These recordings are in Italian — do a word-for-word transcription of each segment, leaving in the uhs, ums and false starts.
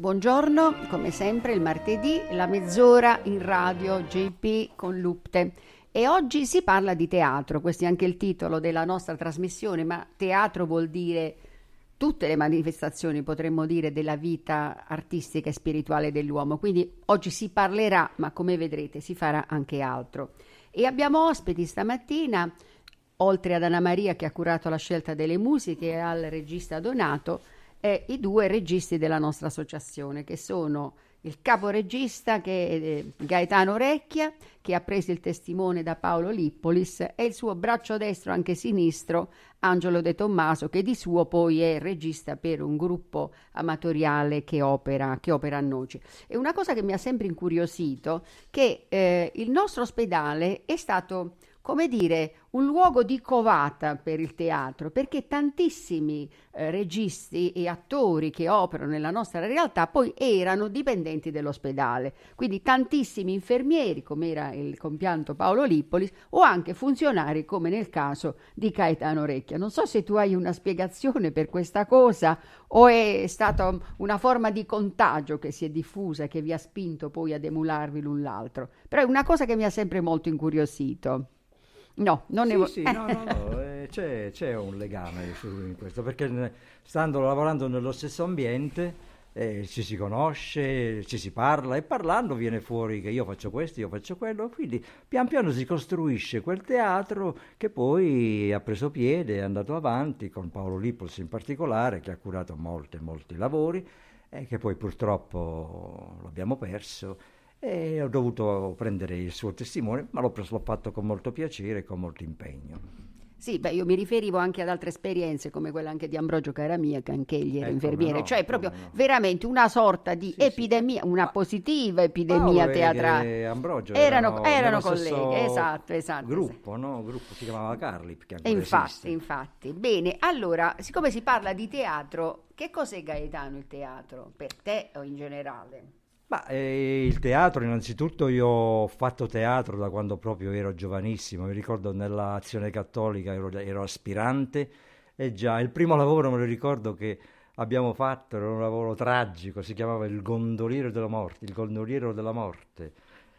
Buongiorno, come sempre il martedì, la mezz'ora in radio J P con Lupte. E oggi si parla di teatro, questo è anche il titolo della nostra trasmissione, ma teatro vuol dire tutte le manifestazioni, potremmo dire, della vita artistica e spirituale dell'uomo. Quindi oggi si parlerà, ma come vedrete si farà anche altro. E abbiamo ospiti stamattina, oltre ad Anna Maria che ha curato la scelta delle musiche e al regista Donato, e i due registi della nostra associazione, che sono il caporegista che è eh, Gaetano Recchia, che ha preso il testimone da Paolo Lippolis, e il suo braccio destro, anche sinistro, Angelo De Tommaso, che di suo poi è regista per un gruppo amatoriale che opera, che opera a Noci. E una cosa che mi ha sempre incuriosito, che eh, il nostro ospedale è stato, come dire, un luogo di covata per il teatro, perché tantissimi eh, registi e attori che operano nella nostra realtà poi erano dipendenti dell'ospedale, quindi tantissimi infermieri, come era il compianto Paolo Lippolis, o anche funzionari, come nel caso di Gaetano Recchia. Non so se tu hai una spiegazione per questa cosa o è stata una forma di contagio che si è diffusa e che vi ha spinto poi ad emularvi l'un l'altro, però è una cosa che mi ha sempre molto incuriosito. No, non sì, ne vo- sì, no, no, no, eh, c'è, c'è un legame su, in questo, perché ne- stando lavorando nello stesso ambiente eh, ci si conosce, ci si parla e parlando viene fuori che io faccio questo, io faccio quello, quindi pian piano si costruisce quel teatro che poi ha preso piede, è andato avanti con Paolo Lippolis in particolare, che ha curato molti, molti lavori e che poi purtroppo l'abbiamo perso. E ho dovuto prendere il suo testimone, ma l'ho, l'ho fatto con molto piacere e con molto impegno. Sì, beh, io mi riferivo anche ad altre esperienze come quella anche di Ambrogio Caramia, che anche egli era Eh, come infermiere, no, cioè proprio come no. veramente una sorta di Sì, sì. epidemia, una Ma positiva epidemia Paolo teatrale. e Ambrogio Erano, erano erano nello colleghi, stesso esatto, esatto. esatto. gruppo, no? Gruppo si chiamava Carlip, che E ancora infatti, esiste. infatti. Bene, allora, siccome si parla di teatro, che cos'è, Gaetano, il teatro? Per te o in generale? Ma eh, il teatro, innanzitutto io ho fatto teatro da quando proprio ero giovanissimo, mi ricordo nell'Azione Cattolica ero, ero aspirante e già il primo lavoro me lo ricordo che abbiamo fatto, era un lavoro tragico, si chiamava Il gondoliero della morte, il gondoliero della morte.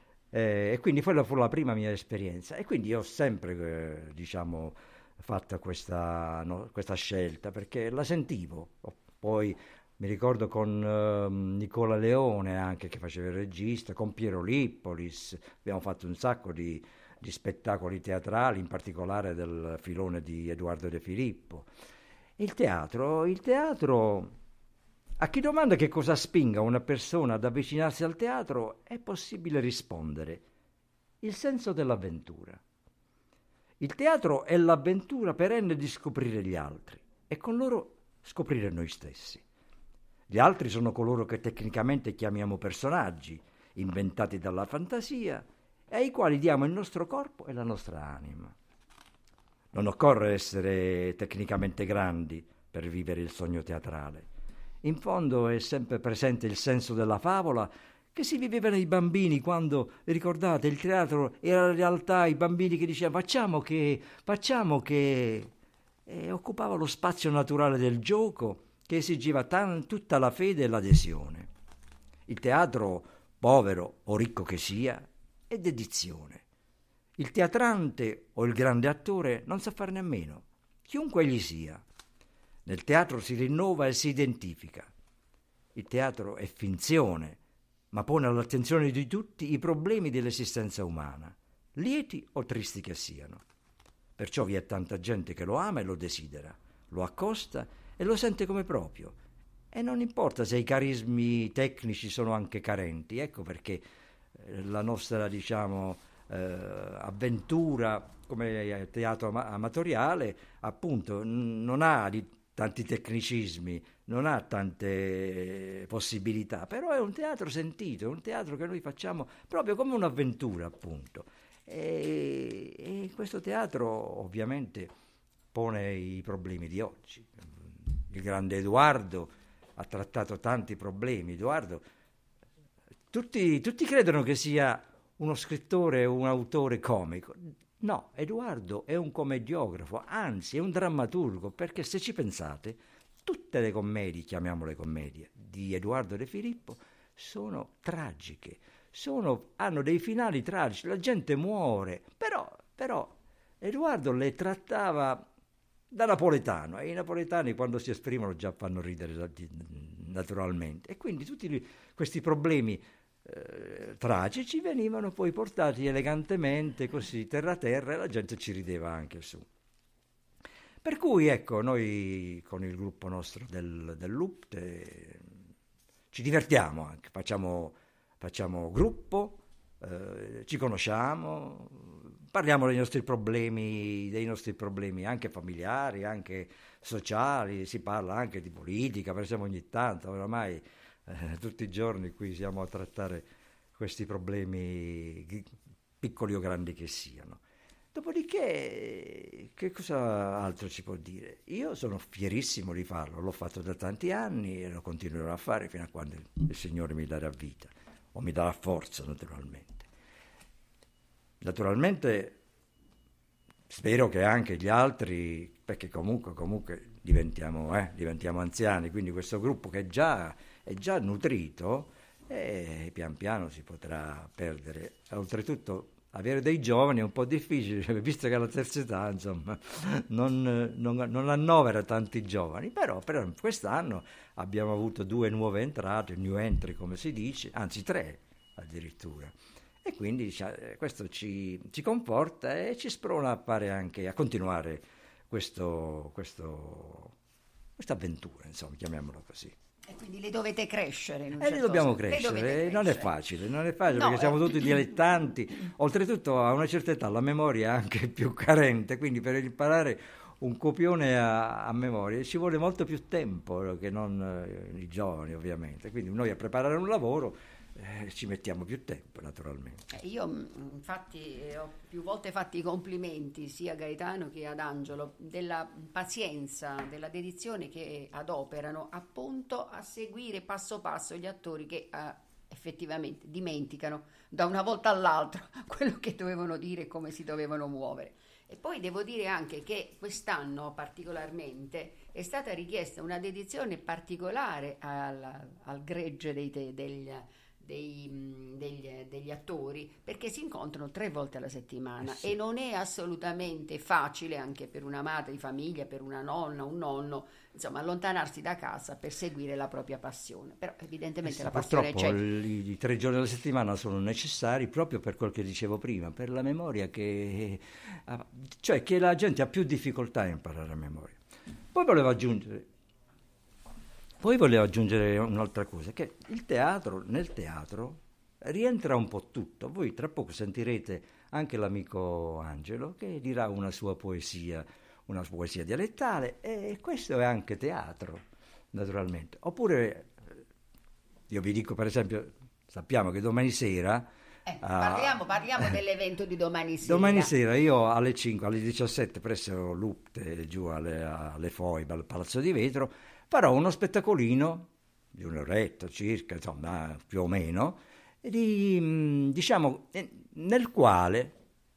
Eh, e quindi quella fu la prima mia esperienza e quindi io ho sempre, eh, diciamo, fatta questa, no, questa scelta perché la sentivo. Poi mi ricordo con ehm, Nicola Leone anche che faceva il regista, con Piero Lippolis, abbiamo fatto un sacco di, di spettacoli teatrali, in particolare del filone di Edoardo De Filippo. Il teatro, il teatro, a chi domanda che cosa spinga una persona ad avvicinarsi al teatro, è possibile rispondere: il senso dell'avventura. Il teatro è l'avventura perenne di scoprire gli altri e con loro scoprire noi stessi. Gli altri sono coloro che tecnicamente chiamiamo personaggi, inventati dalla fantasia, e ai quali diamo il nostro corpo e la nostra anima. Non occorre essere tecnicamente grandi per vivere il sogno teatrale. In fondo è sempre presente il senso della favola che si viveva nei bambini quando, ricordate, il teatro era in realtà i bambini che dicevano facciamo che, facciamo che... e occupava lo spazio naturale del gioco che esigiva tan- tutta la fede e l'adesione. Il teatro, povero o ricco che sia, è dedizione. Il teatrante o il grande attore non sa fare nemmeno, chiunque egli sia. Nel teatro si rinnova e si identifica. Il teatro è finzione, ma pone all'attenzione di tutti i problemi dell'esistenza umana, lieti o tristi che siano. Perciò vi è tanta gente che lo ama e lo desidera, lo accosta e lo sente come proprio. E non importa se i carismi tecnici sono anche carenti, ecco perché eh, la nostra, diciamo, eh, avventura come teatro ama- amatoriale, appunto, n- non ha di tanti tecnicismi, non ha tante possibilità, però è un teatro sentito, è un teatro che noi facciamo proprio come un'avventura, appunto. E, e questo teatro ovviamente pone i problemi di oggi. Il grande Edoardo ha trattato tanti problemi. Edoardo, tutti, tutti credono che sia uno scrittore o un autore comico. No, Edoardo è un commediografo, anzi è un drammaturgo, perché se ci pensate, tutte le commedie, chiamiamole commedie, di Edoardo De Filippo sono tragiche, sono, hanno dei finali tragici, la gente muore, però, però Edoardo le trattava da napoletano, e i napoletani quando si esprimono già fanno ridere naturalmente, e quindi tutti questi problemi eh, tragici venivano poi portati elegantemente così terra terra, e la gente ci rideva anche su. Per cui ecco, noi con il gruppo nostro del, del Lupte ci divertiamo anche, facciamo, facciamo gruppo, eh, ci conosciamo, parliamo dei nostri problemi, dei nostri problemi anche familiari, anche sociali, si parla anche di politica, pensiamo ogni tanto, oramai eh, tutti i giorni qui siamo a trattare questi problemi piccoli o grandi che siano. Dopodiché, che cosa altro si può dire? Io sono fierissimo di farlo, l'ho fatto da tanti anni e lo continuerò a fare fino a quando il Signore mi darà vita, o mi darà forza naturalmente. Naturalmente spero che anche gli altri, perché comunque, comunque diventiamo, eh, diventiamo anziani, quindi questo gruppo che già è già nutrito, e pian piano si potrà perdere. Oltretutto avere dei giovani è un po' difficile, visto che alla terza età, insomma, non, non, non annovera tanti giovani, però, però quest'anno abbiamo avuto due nuove entrate, new entry come si dice, anzi tre addirittura, e quindi questo ci, ci conforta e ci sprona a fare anche, a continuare questo, questo, questa avventura, insomma, chiamiamola così. E quindi le dovete crescere. In un e certo li dobbiamo senso. crescere, crescere, non è facile, non è facile, no, perché siamo eh. tutti dilettanti, oltretutto a una certa età la memoria è anche più carente, quindi per imparare un copione a, a memoria ci vuole molto più tempo che non eh, i giovani ovviamente, quindi noi a preparare un lavoro eh, ci mettiamo più tempo naturalmente. Io infatti ho più volte fatto i complimenti sia a Gaetano che ad Angelo della pazienza, della dedizione che adoperano appunto a seguire passo passo gli attori che eh, effettivamente dimenticano da una volta all'altra quello che dovevano dire e come si dovevano muovere. E poi devo dire anche che quest'anno particolarmente è stata richiesta una dedizione particolare al, al gregge dei, degli Dei, degli, degli attori, perché si incontrano tre volte alla settimana, eh sì. E non è assolutamente facile anche per una madre di famiglia, per una nonna, un nonno, insomma, allontanarsi da casa per seguire la propria passione, però evidentemente eh sì, la passione c'è. I, i tre giorni alla settimana sono necessari proprio per quel che dicevo prima, per la memoria, che cioè che la gente ha più difficoltà a imparare a memoria. Poi volevo aggiungere Poi volevo aggiungere un'altra cosa, che il teatro, nel teatro rientra un po' tutto. Voi tra poco sentirete anche l'amico Angelo che dirà una sua poesia, una sua poesia dialettale, e questo è anche teatro, naturalmente. Oppure, io vi dico per esempio, sappiamo che domani sera... Eh, parliamo, parliamo dell'evento di domani sera. Domani sera io alle cinque, alle diciassette presso Lupte, giù alle, alle Foibe, al Palazzo di Vetro, farò uno spettacolino di un'oretta circa, insomma, più o meno, di, diciamo, nel quale,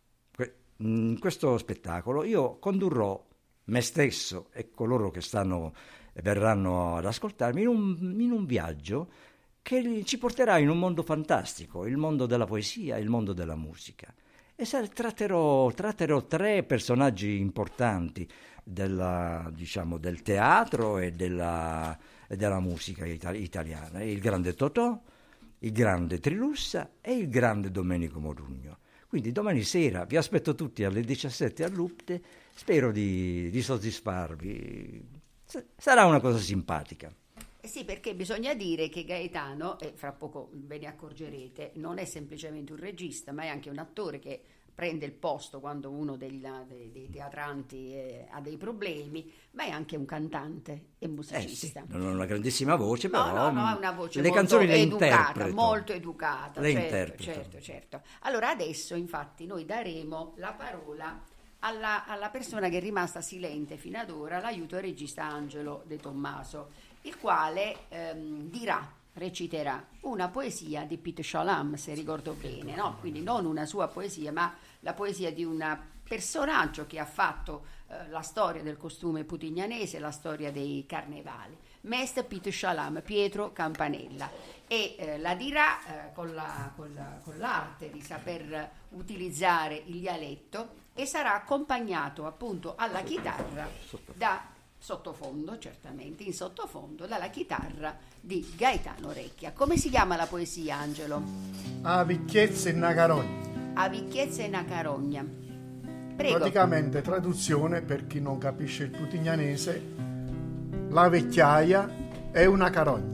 in questo spettacolo, io condurrò me stesso e coloro che stanno e verranno ad ascoltarmi in un, in un viaggio che ci porterà in un mondo fantastico, il mondo della poesia, il mondo della musica. E tratterò, tratterò tre personaggi importanti della, diciamo, del teatro e della, e della musica itali- italiana, il grande Totò, il grande Trilussa e il grande Domenico Modugno. Quindi domani sera vi aspetto tutti alle diciassette a Lupte, spero di, di soddisfarvi, sarà una cosa simpatica. Eh sì, perché bisogna dire che Gaetano, e fra poco ve ne accorgerete, non è semplicemente un regista, ma è anche un attore che prende il posto quando uno degli, dei, dei teatranti eh, ha dei problemi, ma è anche un cantante e musicista. Eh sì, non ha una grandissima voce, però no, no, no, ha una voce le molto canzoni le educata, interpreto. molto educata. Le certo, interpreto. certo, certo. Allora adesso infatti noi daremo la parola alla, alla persona che è rimasta silente fino ad ora, l'aiuto al regista Angelo De Tommaso, il quale ehm, dirà reciterà una poesia di Piet Schalam, se ricordo bene, no? Quindi non una sua poesia, ma la poesia di un personaggio che ha fatto eh, la storia del costume putignanese, la storia dei carnevali. Mester Piet Schalam, Pietro Campanella, e eh, la dirà eh, con, la, con, la, con l'arte di saper utilizzare il dialetto, e sarà accompagnato appunto alla chitarra da sottofondo, certamente in sottofondo, dalla chitarra di Gaetano Recchia. Come si chiama la poesia, Angelo? A vecchiezza e una carogna. A vecchiezza e una carogna. Prego. Praticamente, traduzione per chi non capisce il putignanese: la vecchiaia è una carogna.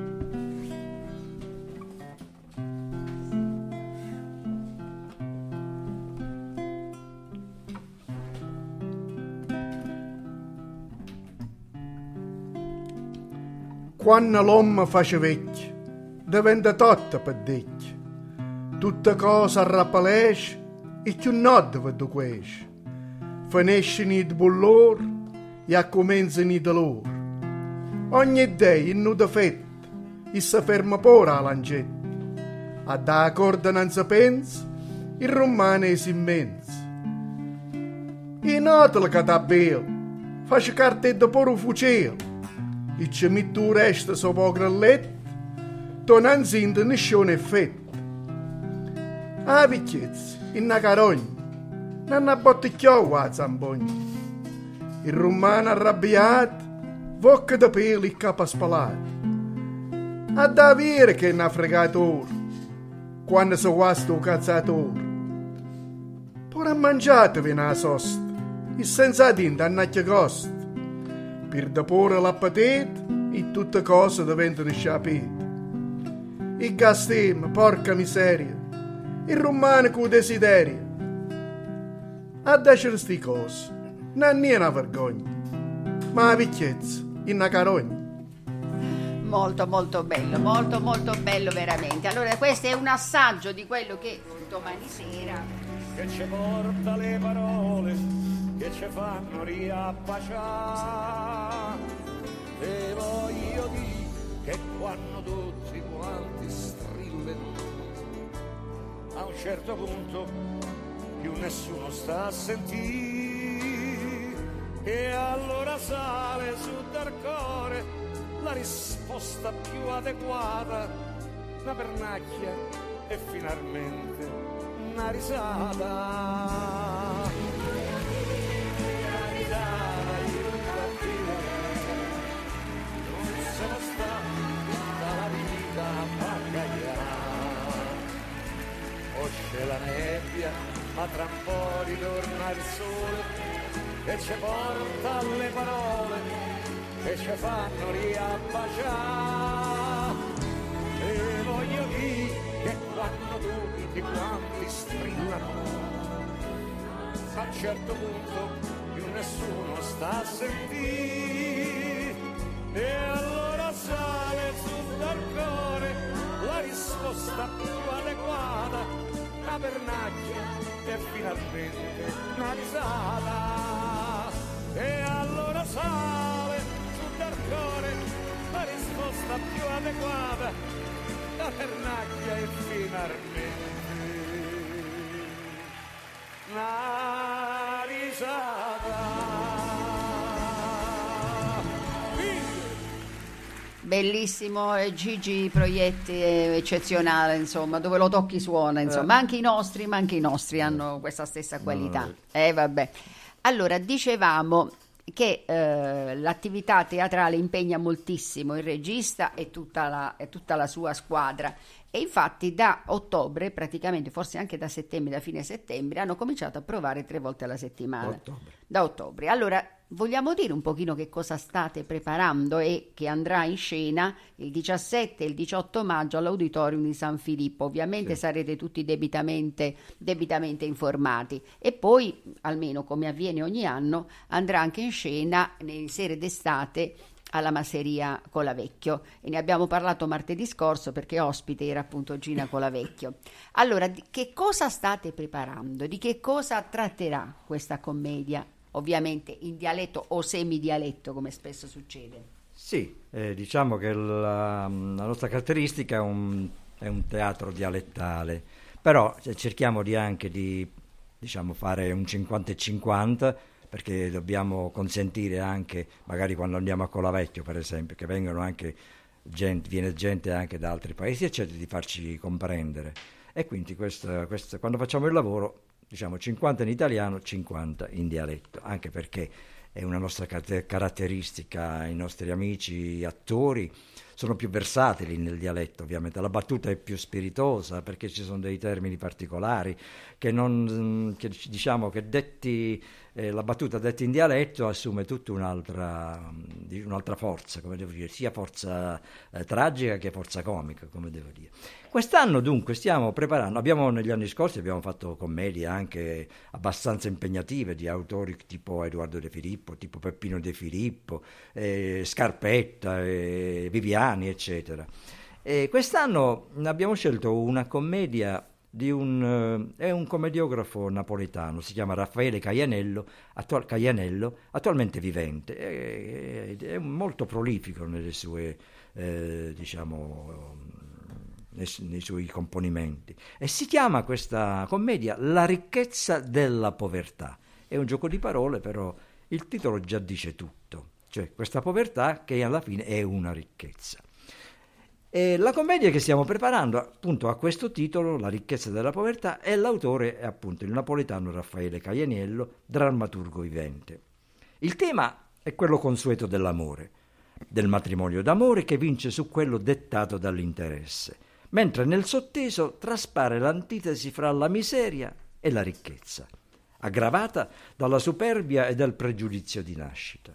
Quando l'uomo face vecchio, diventa tutto pedecchio. Tutta cosa rappalesce e più notte vedo questo. Finisce di bullor e accomincia di dolore. Ogni idea in nuda fetta e si ferma pure a lancetta. A da corda non si pensa, il romano è immenso. Inutile che da bello, face cartetta pure un fucile. E ci metto il resto sopra il letto, tu non senti nessun effetto. A vecchiezza, in una carogna, non ha botticchiato a zambogna. Il romano arrabbiato, vocca da pelo e capo spalato. A da avere che è un fregatore, quando si guasta un cazzatore. Pure mangiatevi una sosta, e senza tinta annacchia costa. Per dapore l'appetito e tutte cose diventano sciapite. Il gastem, porca miseria, il romano con desiderio. A decere sti cose, non è una vergogna, ma la vecchiezza, in una carogna. Molto molto bello, molto molto bello veramente. Allora questo è un assaggio di quello che domani sera che ci porta le parole che ci fanno riappacciare. E voglio dire che quando tutti quanti strillano, a un certo punto più nessuno sta a sentire, e allora sale su dal cuore la risposta più adeguata, una pernacchia e finalmente una risata. C'è la nebbia, ma tra un po' ritorna il sole che ci porta alle parole che ci fanno riabbacciare. E voglio dire che quando tutti quanti strillano, a un certo punto più nessuno sta a sentire, e allora sale su dal cuore la risposta più adeguata, una pernacchia e finalmente una risata. E allora sale su dal cuore la risposta più adeguata, una pernacchia e finalmente una risata. Bellissimo, eh, Gigi Proietti è eccezionale, insomma, dove lo tocchi suona, insomma, anche i nostri, ma anche i nostri hanno questa stessa qualità. Eh vabbè. Allora, dicevamo che eh, l'attività teatrale impegna moltissimo il regista e tutta la, e tutta la sua squadra, e infatti da ottobre, praticamente forse anche da settembre, da fine settembre, hanno cominciato a provare tre volte alla settimana. Ottobre. Da ottobre. Allora, vogliamo dire un pochino che cosa state preparando e che andrà in scena il diciassette e il diciotto maggio all'Auditorium di San Filippo. Ovviamente sì, sarete tutti debitamente, debitamente informati, e poi, almeno come avviene ogni anno, andrà anche in scena nelle sere d'estate alla Masseria Colavecchio, e ne abbiamo parlato martedì scorso perché ospite era appunto Gina Colavecchio. Allora, di che cosa state preparando? Di che cosa tratterà questa commedia? Ovviamente in dialetto o semidialetto, come spesso succede. Sì, eh, diciamo che la, la nostra caratteristica è un, è un teatro dialettale, però cerchiamo di anche di diciamo, fare un cinquanta e cinquanta, perché dobbiamo consentire anche, magari quando andiamo a Colavecchio per esempio, che vengono anche gente, viene gente anche da altri paesi, eccetera, di farci comprendere. E quindi questo, questo, quando facciamo il lavoro, diciamo cinquanta in italiano, cinquanta in dialetto, anche perché è una nostra caratteristica. I nostri amici attori sono più versatili nel dialetto, ovviamente. La battuta è più spiritosa perché ci sono dei termini particolari che non, che diciamo che detti eh, la battuta detta in dialetto assume tutta un'altra, un'altra forza, come devo dire, sia forza eh, tragica che forza comica, come devo dire. Quest'anno dunque stiamo preparando, abbiamo negli anni scorsi abbiamo fatto commedie anche abbastanza impegnative di autori tipo Edoardo De Filippo, tipo Peppino De Filippo, eh, Scarpetta, eh, Viviani, eccetera. E quest'anno abbiamo scelto una commedia di un, eh, è un commediografo napoletano, si chiama Raffaele Caianello, attual, Caianello attualmente vivente, è, è molto prolifico nelle sue, eh, diciamo, nei, nei suoi componimenti, e si chiama questa commedia La ricchezza della povertà. È un gioco di parole, però il titolo già dice tutto, cioè questa povertà che alla fine è una ricchezza. E la commedia che stiamo preparando appunto ha questo titolo, La ricchezza della povertà, e l'autore è appunto il napoletano Raffaele Caianello, drammaturgo vivente. Il tema è quello consueto dell'amore, del matrimonio d'amore che vince su quello dettato dall'interesse, mentre nel sotteso traspare l'antitesi fra la miseria e la ricchezza, aggravata dalla superbia e dal pregiudizio di nascita.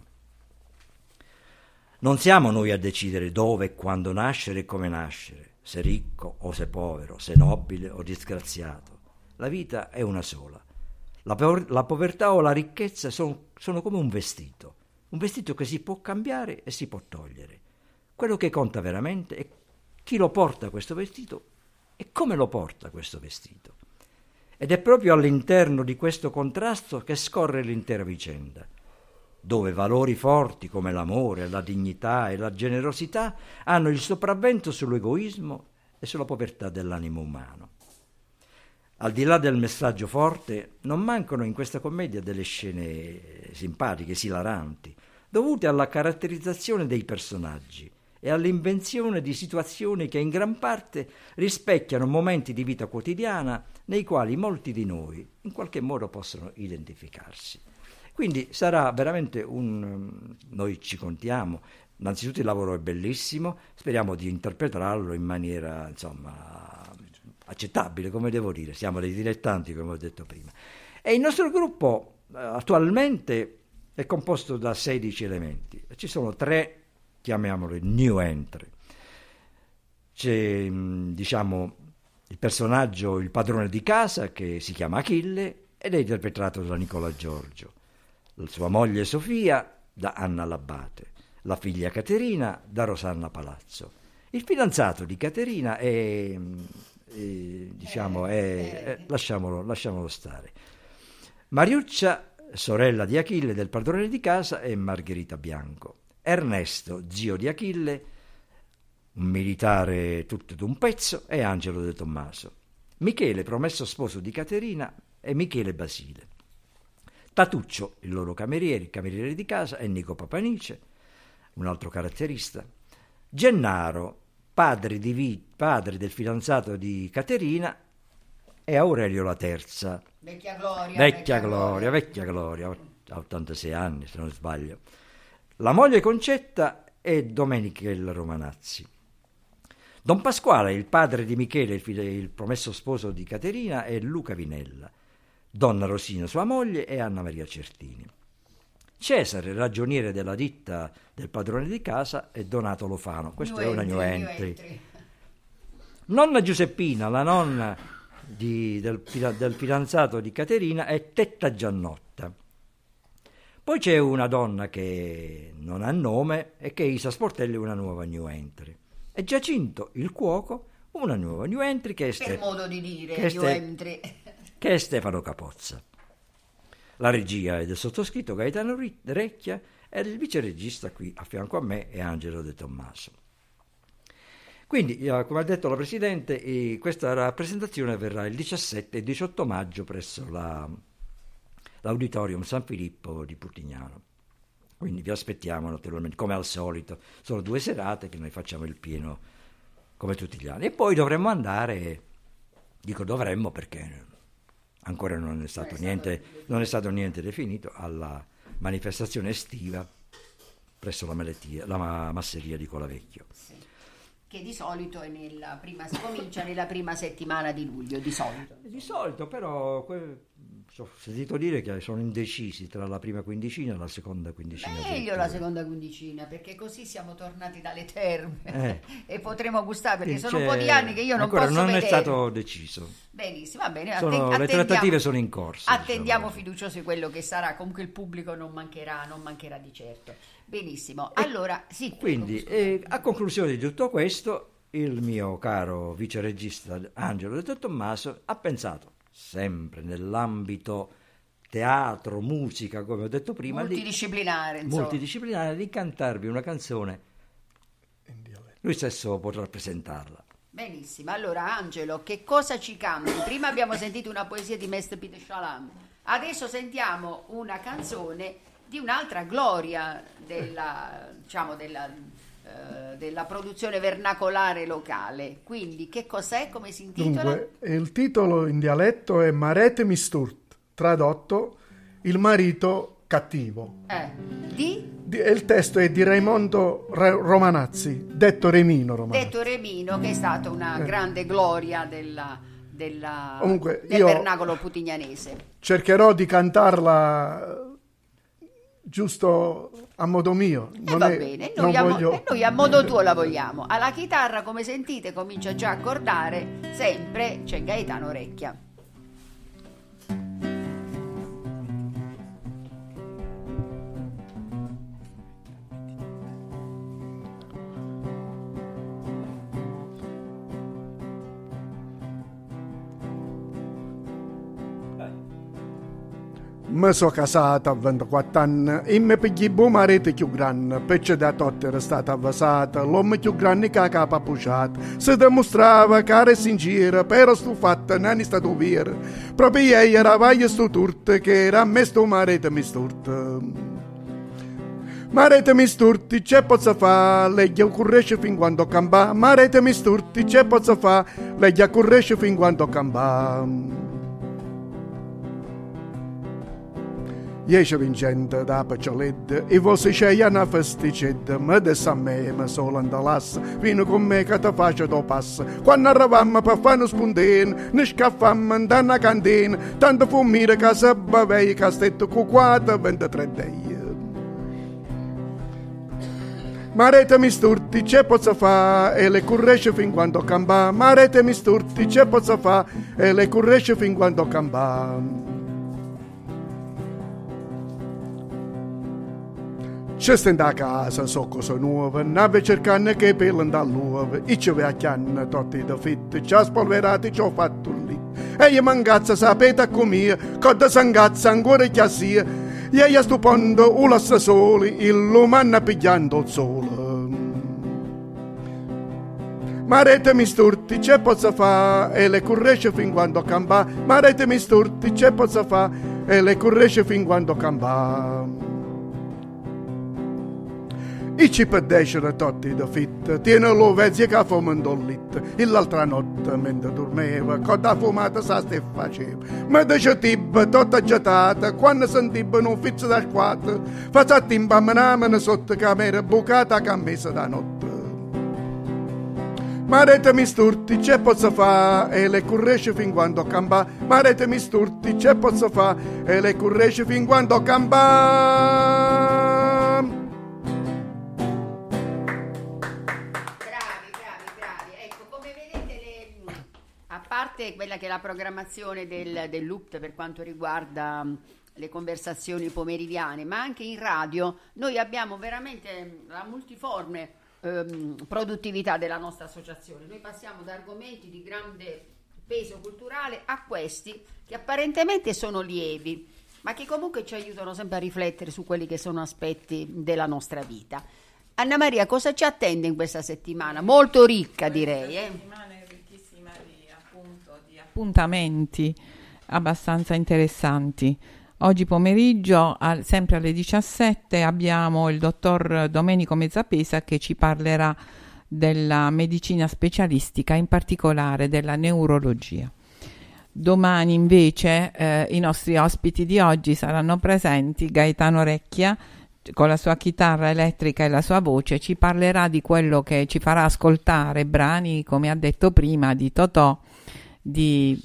Non siamo noi a decidere dove e quando nascere e come nascere, se ricco o se povero, se nobile o disgraziato. La vita è una sola. La, po- la povertà o la ricchezza son- sono come un vestito, un vestito che si può cambiare e si può togliere. Quello che conta veramente è chi lo porta questo vestito e come lo porta questo vestito. Ed è proprio all'interno di questo contrasto che scorre l'intera vicenda, dove valori forti come l'amore, la dignità e la generosità hanno il sopravvento sull'egoismo e sulla povertà dell'animo umano. Al di là del messaggio forte, non mancano in questa commedia delle scene simpatiche, esilaranti, dovute alla caratterizzazione dei personaggi e all'invenzione di situazioni che in gran parte rispecchiano momenti di vita quotidiana nei quali molti di noi in qualche modo possono identificarsi. Quindi sarà veramente un... noi ci contiamo, innanzitutto il lavoro è bellissimo, speriamo di interpretarlo in maniera, insomma, accettabile, come devo dire, siamo dei dilettanti, come ho detto prima. E il nostro gruppo eh, attualmente è composto da sedici elementi, ci sono tre, chiamiamoli new entry. C'è, diciamo, il personaggio, il padrone di casa, che si chiama Achille ed è interpretato da Nicola Giorgio. La sua moglie Sofia da Anna Labate, la figlia Caterina da Rosanna Palazzo. Il fidanzato di Caterina è, è diciamo, è, è lasciamolo, lasciamolo stare. Mariuccia, sorella di Achille del padrone di casa, è Margherita Bianco. Ernesto, zio di Achille, un militare tutto d'un pezzo, è Angelo De Tommaso. Michele, promesso sposo di Caterina, è Michele Basile. Tatuccio, il loro cameriere, il cameriere di casa, è Nico Papanice, un altro caratterista. Gennaro, padre, di vi- padre del fidanzato di Caterina, è Aurelio la Terza. Vecchia gloria. Vecchia, vecchia gloria, vecchia gloria, ha ottantasei anni se non sbaglio. La moglie Concetta è Domenichella Romanazzi. Don Pasquale, il padre di Michele, il, fide- il promesso sposo di Caterina, è Luca Vinella. Donna Rosina, sua moglie, è Anna Maria Certini. Cesare, ragioniere della ditta del padrone di casa, è Donato Lofano. Questa è una new entry. entry. Nonna Giuseppina, la nonna di, del, del fidanzato di Caterina, è Tetta Giannotta. Poi c'è una donna che non ha nome e che è Isa Sportelli, una nuova new entry. E Giacinto, il cuoco, una nuova new entry che è per Ste- modo di dire, che è new Ste- entry. che è Stefano Capozza. La regia è del sottoscritto Gaetano Recchia e il viceregista qui a fianco a me è Angelo De Tommaso. Quindi, come ha detto la Presidente, eh, questa rappresentazione avverrà il diciassette e diciotto maggio presso la, l'Auditorium San Filippo di Putignano. Quindi vi aspettiamo naturalmente, come al solito. Sono due serate che noi facciamo il pieno come tutti gli anni. E poi dovremmo andare, dico dovremmo perché ancora non è stato, non è niente, stato non è stato niente definito, alla manifestazione estiva presso la, Meletia, la masseria di Colavecchio. Sì. Che di solito è nella prima, si comincia nella prima settimana di luglio, di solito. Di solito, però que, ho sentito dire che sono indecisi tra la prima quindicina e la seconda quindicina. Meglio la seconda quindicina, perché così siamo tornati dalle terme eh. e potremo gustare, perché sono un po' di anni che io non ancora posso non vedere. è stato deciso. Benissimo, va bene. Sono, atten- le trattative sono in corso. Attendiamo diciamo. fiduciosi quello che sarà, comunque il pubblico non mancherà, non mancherà di certo. Benissimo, allora sì. Quindi, eh, a conclusione di tutto questo, il mio caro viceregista Angelo De Tommaso ha pensato, sempre nell'ambito teatro, musica, come ho detto prima, multidisciplinare, di, insomma. multidisciplinare, di cantarvi una canzone. Lui stesso potrà presentarla. Benissimo, allora Angelo, che cosa ci canti? Prima abbiamo sentito una poesia di Mestre Peter Schalam, adesso sentiamo una canzone di un'altra gloria della, diciamo, della, eh, della produzione vernacolare locale. Quindi che cos'è, come si intitola? Dunque, il titolo in dialetto è Marete Misturt, tradotto Il marito cattivo. Eh, di? Di, il testo è di Raimondo Romanazzi, detto Remino Romanazzi. Detto Remino, che è stata una eh. grande gloria della, della, Comunque, del io vernacolo putignanese. Cercherò di cantarla giusto a modo mio. E non va è, bene, noi, non a, voglio... mo- noi a modo tuo la vogliamo. Alla chitarra, come sentite, comincia già a accordare, sempre c'è Gaetano Orecchia. Mi sono casata a ventiquattro anni e mi pigli buon marito più grande, perché da tutto era stata avvasata, l'uomo più grande che ha capa puciata. Si dimostrava che era sincera, però stufatta non è stato vero. Proprio ieri era vaglia sto turte, che era a me sto marito mi sturte. Marete mi sturti, c'è pozza fa, lei gli occorresce fin quando cambà. Marete mi sturti, c'è pozza fa, lei gli occorresce fin quando cambà. Iesce vincente da paccioletta e voi c'è una festicetta, ma adesso a me mi solo andalassa, vieni con me che ti faccio do passo. Quando arrivammo per fare uno spuntino, ne scaffammo da una cantina, tanto fumire che si bevei che stetto con quattro ventitré dei. Marete mi sturti, c'è pozza fa, e le corresce fin quando cambà. Marete mi sturti, c'è pozza fa, e le corresce fin quando cambà. C'è stenda a casa, so cose nuove, nave cercando che pelano dall'uovo, e ci va a chianna, tutti da fitte, ci ha spolverati, ci ho fatto lì. E io mangazza, sapete com'ia, coda sangazza ancora che sia, e io stupendo, u lassa soli, il lumanna pigliando il sole. Marete mi sturti, c'è pozza fa, e le corresce fin quando cambà. Marete mi sturti, c'è pozza fa, e le corresce fin quando cambà. I ci pedescere tutti da fitta, tiene lo vezzi che fumando il lit. E l'altra notte, mentre dormeva, coda fumata sa ste faceva. Ma dice tibba, tutta agitata, quando sentiva un fizzo da squadra, faccia timba menamene sotto camera bucata che ha messo da notte. Marete mi sturti, c'è pozza fa, e le corresce fin quando cambà. Marete mi sturti, c'è pozza fa, e le corresce fin quando cambà. A parte quella che è la programmazione del, del L U P T per quanto riguarda um, le conversazioni pomeridiane, ma anche in radio noi abbiamo veramente la multiforme um, produttività della nostra associazione. Noi passiamo da argomenti di grande peso culturale a questi che apparentemente sono lievi, ma che comunque ci aiutano sempre a riflettere su quelli che sono aspetti della nostra vita. Anna Maria, cosa ci attende in questa settimana? Molto ricca, direi. Eh? Settimana è ricchissima di, appunto, di appuntamenti abbastanza interessanti. Oggi pomeriggio, al, sempre alle diciassette, abbiamo il dottor Domenico Mezzapesa che ci parlerà della medicina specialistica, in particolare della neurologia. Domani invece eh, i nostri ospiti di oggi saranno presenti. Gaetano Recchia, con la sua chitarra elettrica e la sua voce, ci parlerà di quello che ci farà ascoltare brani, come ha detto prima, di Totò, di,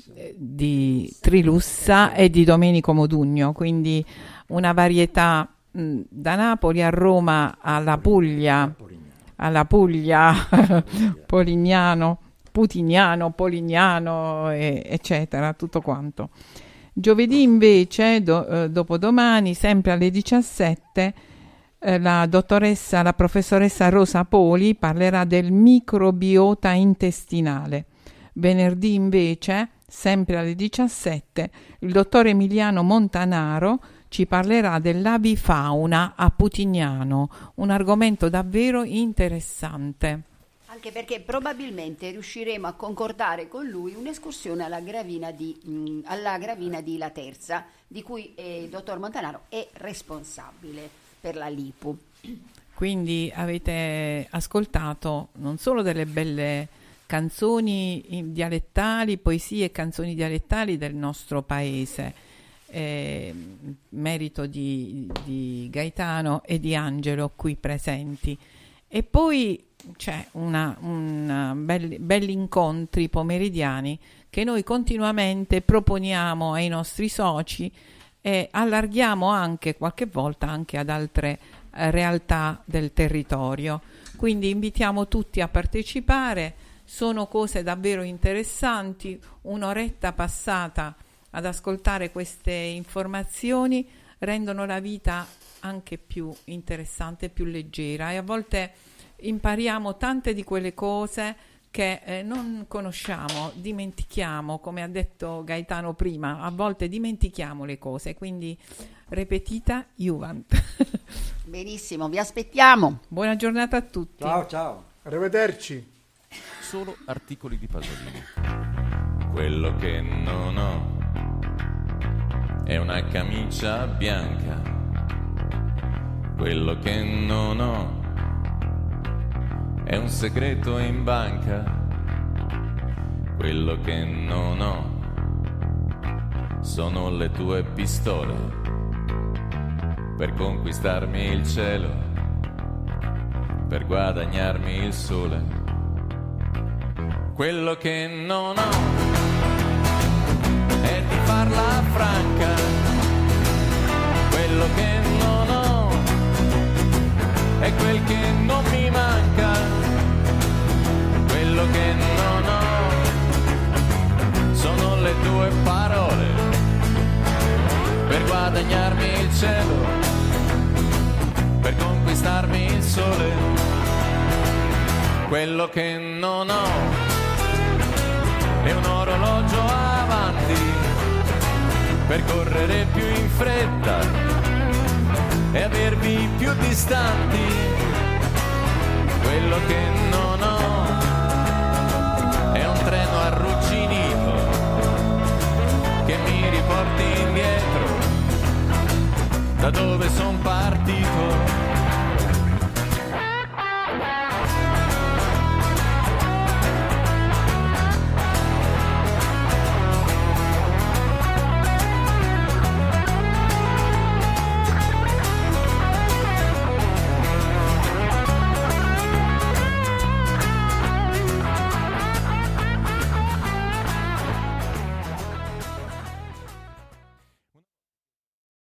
di Trilussa e di Domenico Modugno, quindi una varietà mh, da Napoli a Roma alla Puglia, alla Puglia, Polignano, Putignano, Polignano, e, eccetera, tutto quanto. Giovedì invece, do, eh, dopodomani, sempre alle diciassette, eh, la dottoressa, la professoressa Rosa Poli parlerà del microbiota intestinale. Venerdì invece, sempre alle diciassette, il dottor Emiliano Montanaro ci parlerà dell'avifauna a Putignano, un argomento davvero interessante. Anche perché probabilmente riusciremo a concordare con lui un'escursione alla gravina di, mh, alla gravina di La Terza, di cui eh, il dottor Montanaro è responsabile per la Lipu. Quindi avete ascoltato non solo delle belle canzoni dialettali, poesie e canzoni dialettali del nostro paese, eh, merito di, di Gaetano e di Angelo qui presenti, e poi c'è una, una belli, belli incontri pomeridiani che noi continuamente proponiamo ai nostri soci e allarghiamo anche qualche volta anche ad altre eh, realtà del territorio. Quindi invitiamo tutti a partecipare, sono cose davvero interessanti, un'oretta passata ad ascoltare queste informazioni rendono la vita anche più interessante, più leggera, e a volte impariamo tante di quelle cose che eh, non conosciamo, dimentichiamo, come ha detto Gaetano prima, a volte dimentichiamo le cose, quindi repetita iuvant. Benissimo, vi aspettiamo. Buona giornata a tutti. Ciao, ciao. Arrivederci. Solo articoli di Pasolini. Quello che non ho è una camicia bianca. Quello che non ho è un segreto in banca. Quello che non ho sono le tue pistole per conquistarmi il cielo, per guadagnarmi il sole. Quello che non ho è di farla franca. Quello che non ho è quel che non mi manca. Quello che non ho sono le tue parole per guadagnarmi il cielo, per conquistarmi il sole. Quello che non ho è un orologio avanti per correre più in fretta e avervi più distanti. Quello che non ho è un treno arrugginito che mi riporti indietro da dove son partito.